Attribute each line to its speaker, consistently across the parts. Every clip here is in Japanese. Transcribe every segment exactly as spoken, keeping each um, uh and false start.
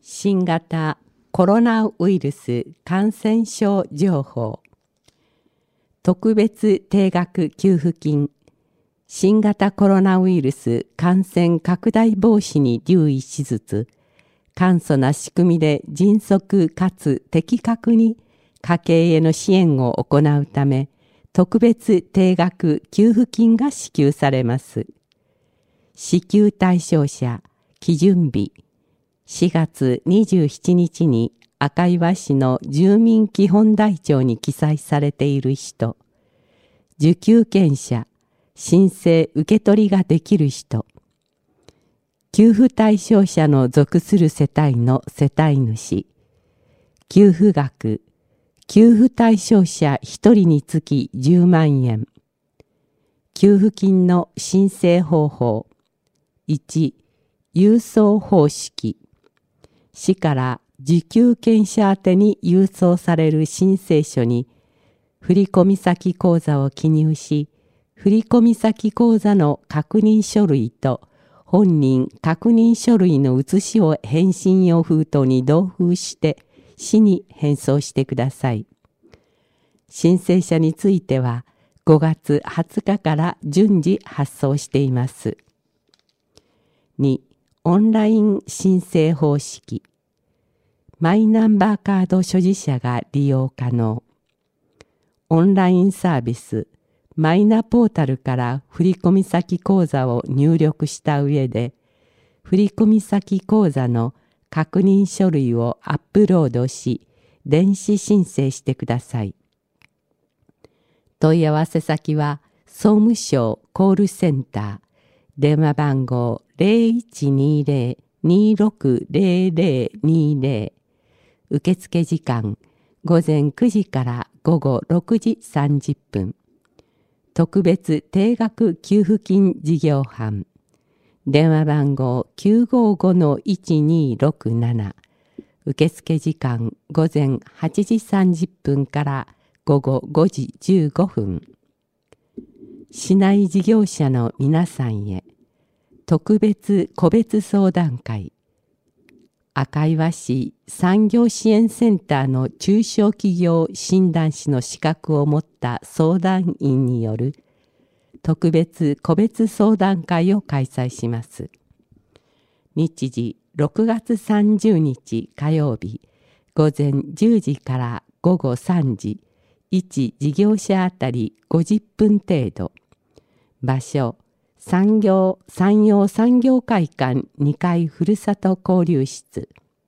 Speaker 1: 新型コロナウイルス感染症情報、特別定額給付金、新型コロナウイルス感染拡大防止に留意しつつ、簡素な仕組みで迅速かつ的確に家計への支援を行うため、特別定額給付金が支給されます。支給対象者、基準日、しがつにじゅうしちにちに赤岩市の住民基本台帳に記載されている人、受給権者、申請受け取りができる人、給付対象者の属する世帯の世帯主、給付額、給付対象者ひとりにつきじゅうまんえん、給付金の申請方法、いち、郵送方式、市から受給権者宛てに郵送される申請書に振込先口座を記入し、振込先口座の確認書類と本人確認書類の写しを返信用封筒に同封して市に返送してください。申請者についてはごがつはつかから順次発送しています。に、オンライン申請方式。マイナンバーカード所持者が利用可能。オンラインサービス、マイナポータルから振込先口座を入力した上で、振込先口座の確認書類をアップロードし、電子申請してください。問い合わせ先は、総務省コールセンター、電話番号 ゼロいちにゼロ にろくゼロゼロにゼロ、受付時間ごぜんくじからごごろくじさんじゅっぷん。特別定額給付金事業班。電話番号 きゅうごごのいちにろくなな。受付時間ごぜんはちじさんじゅっぷんからごごごじじゅうごふん。市内事業者の皆さんへ。特別個別相談会。赤岩市産業支援センターの中小企業診断士の資格を持った相談員による特別個別相談会を開催します。日時ろくがつさんじゅうにち火曜日ごぜんじゅうじからごごさんじ、いち事業者あたりごじゅっぷん程度。場所産業山陽産業会館にかいふるさと交流室。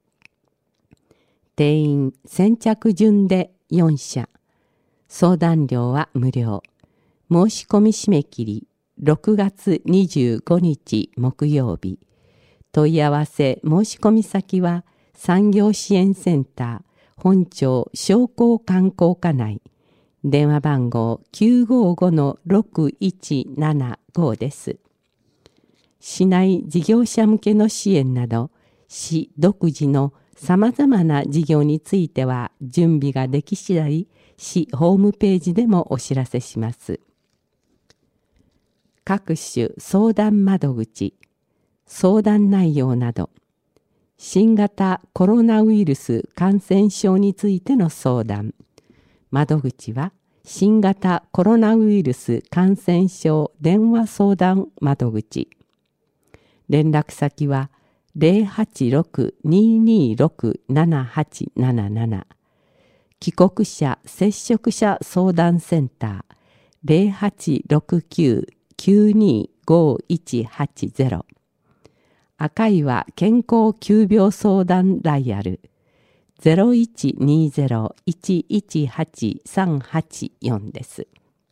Speaker 1: 定員先着順でよんしゃ。相談料は無料。申し込み締め切りろくがつにじゅうごにち木曜日。問い合わせ申し込み先は産業支援センター本町商工観光課内。電話番号 きゅうごごのろくいちななご です。市内事業者向けの支援など、市独自のさまざまな事業については準備ができ次第、市ホームページでもお知らせします。各種相談窓口、相談内容など、新型コロナウイルス感染症についての相談。窓口は新型コロナウイルス感染症電話相談窓口。連絡先は ゼロはちろく にーにーろく ななはちなななな。帰国者接触者相談センター ゼロはちろくきゅう きゅうにーごいちはちゼロ。赤岩健康急病相談ダイヤルゼロいちにゼロ いちいちはち さんはちよんです。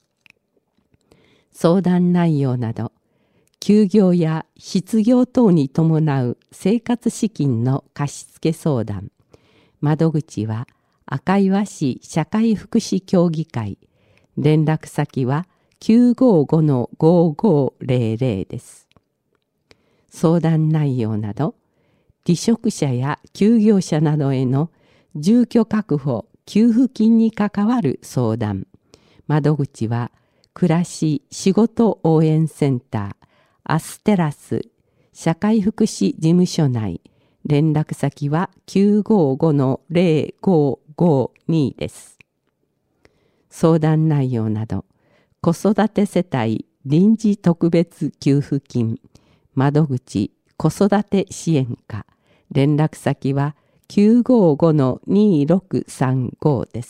Speaker 1: 相談内容など、休業や失業等に伴う生活資金の貸付相談。窓口は赤岩市社会福祉協議会。連絡先は きゅうごごのごごゼロゼロです。相談内容など、離職者や休業者などへの住居確保・給付金に関わる相談。窓口は暮らし仕事応援センターアステラス社会福祉事務所内。 連絡先は きゅうごご ゼロごごに です。相談内容など、子育て世帯臨時特別給付金窓口子育て支援課、連絡先は きゅうごご にろくさんご です。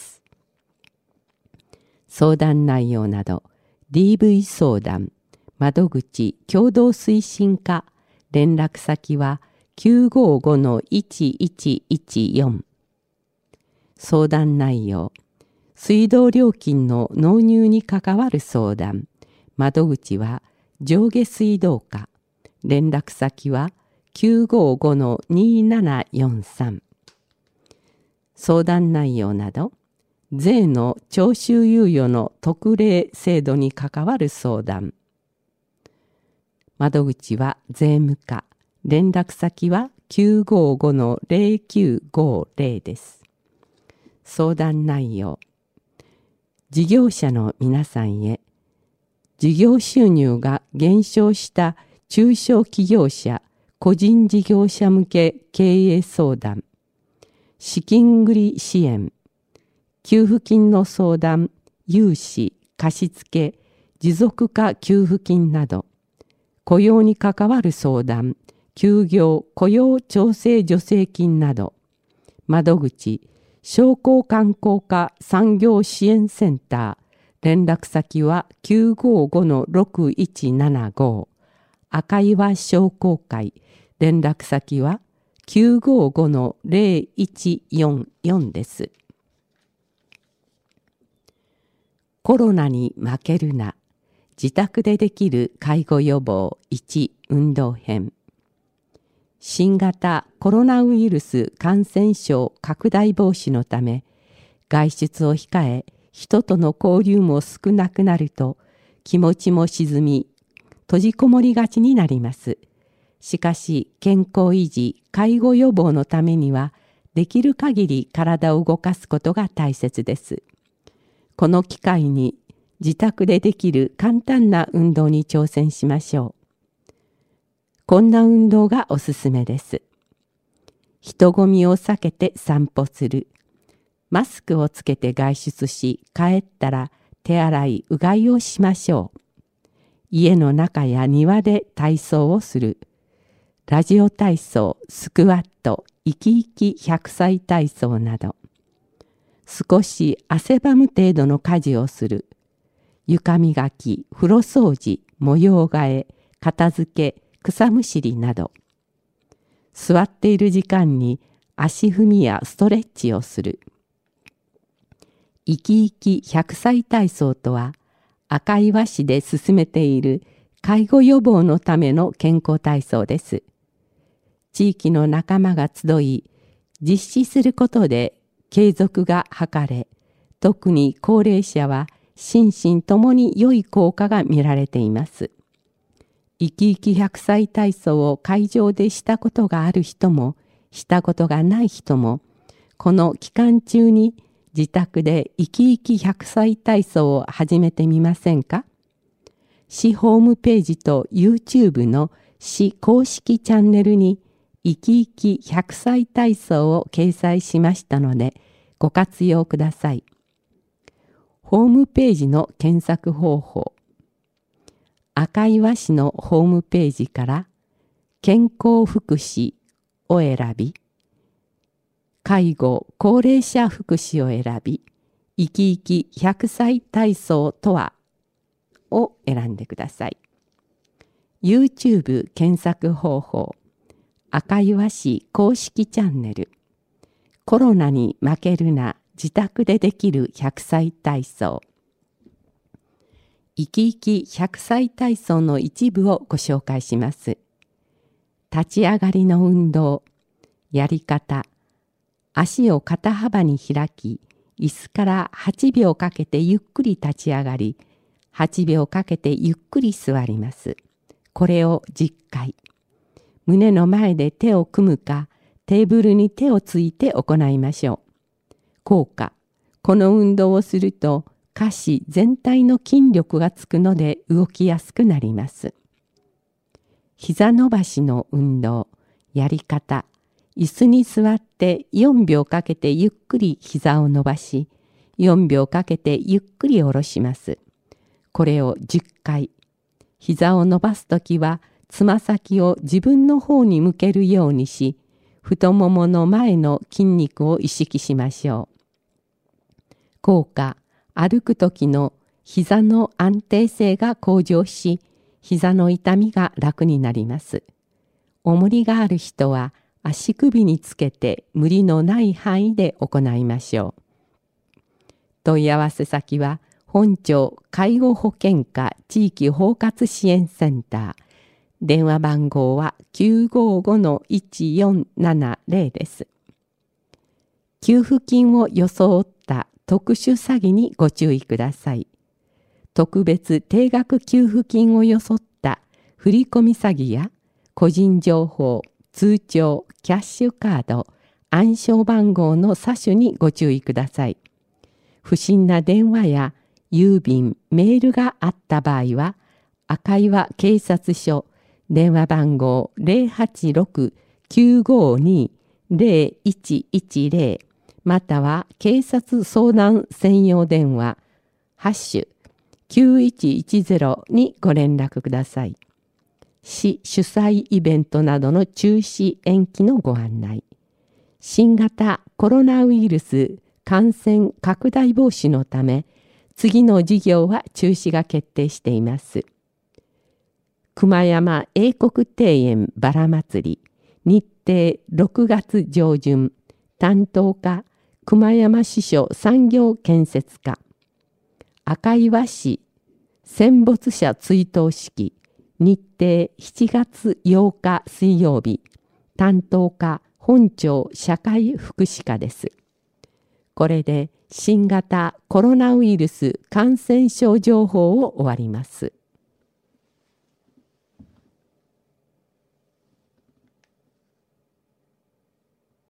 Speaker 1: 相談内容など ディーブイ 相談窓口共同推進課、連絡先は きゅうごご いちいちいちよん。相談内容、水道料金の納入に関わる相談窓口は上下水道課、連絡先は きゅうごご にななよんさん。相談内容など税の徴収猶予の特例制度に関わる相談窓口は税務課、連絡先は きゅうごご ゼロきゅうごゼロ です。相談内容、事業者の皆さんへ、事業収入が減少した中小企業者、個人事業者向け経営相談、資金繰り支援、給付金の相談、融資、貸付、持続化給付金など、雇用に関わる相談、休業雇用調整助成金など、窓口、商工観光課産業支援センター、連絡先は きゅうごご ろくいちななご、赤岩商工会、連絡先は きゅうごご ゼロいちよんよん です。コロナに負けるな、自宅でできる介護予防いち運動編。新型コロナウイルス感染症拡大防止のため、外出を控え、人との交流も少なくなると、気持ちも沈み、閉じこもりがちになります。しかし、健康維持、介護予防のためには、できる限り体を動かすことが大切です。この機会に、自宅でできる簡単な運動に挑戦しましょう。こんな運動がおすすめです。人混みを避けて散歩する。マスクをつけて外出し、帰ったら手洗い、うがいをしましょう。家の中や庭で体操をする。ラジオ体操、スクワット、生き生きひゃくさい体操など。少し汗ばむ程度の家事をする。床磨き、風呂掃除、模様替え、片付け、草むしりなど。座っている時間に足踏みやストレッチをする。生き生きひゃくさい体操とは、赤岩市で進めている介護予防のための健康体操です。地域の仲間が集い、実施することで継続が図れ、特に高齢者は心身ともに良い効果が見られています。生き生きひゃくさい体操を会場でしたことがある人も、したことがない人も、この期間中に自宅で生き生きひゃくさい体操を始めてみませんか？市ホームページと YouTube の市公式チャンネルに生き生きひゃくさい体操を掲載しましたので、ご活用ください。ホームページの検索方法。赤岩市のホームページから健康福祉を選び、介護高齢者福祉を選び、生き生きひゃくさい体操とはを選んでください。YouTube 検索方法、赤岩市公式チャンネル、コロナに負けるな自宅でできるひゃくさい体操。生き生きひゃくさい体操の一部をご紹介します。立ち上がりの運動、やり方、足を肩幅に開き、椅子からはちびょうかけてゆっくり立ち上がり、はちびょうかけてゆっくり座ります。これをじゅっかい。胸の前で手を組むか、テーブルに手をついて行いましょう。効果。この運動をすると、下肢全体の筋力がつくので動きやすくなります。膝伸ばしの運動、やり方、 椅子に座ってよんびょうかけてゆっくり膝を伸ばし、よんびょうかけてゆっくり下ろします。これをじゅっかい。膝を伸ばすときは、つま先を自分の方に向けるようにし、太ももの前の筋肉を意識しましょう。効果、歩くときの膝の安定性が向上し、膝の痛みが楽になります。重りがある人は足首につけて無理のない範囲で行いましょう。問い合わせ先は本町介護保険課地域包括支援センター。電話番号は きゅうごごのいちよんななゼロ です。給付金を装った特殊詐欺にご注意ください。特別定額給付金を装った振込詐欺や個人情報、通帳、キャッシュカード、暗証番号の詐取にご注意ください。不審な電話や郵便、メールがあった場合は、赤岩警察署電話番号 ゼロはちろく きゅうごに ゼロいちいちゼロ または警察相談専用電話ハッシュきゅういちいちゼロにご連絡ください。市主催イベントなどの中止延期のご案内。新型コロナウイルス感染拡大防止のため、次の事業は中止が決定しています。熊山英国庭園バラ祭り、日程ろくがつ上旬、担当課熊山支所産業建設課。赤岩市戦没者追悼式、日程しちがつようか水曜日、担当課本町社会福祉課です。これで新型コロナウイルス感染症情報を終わります。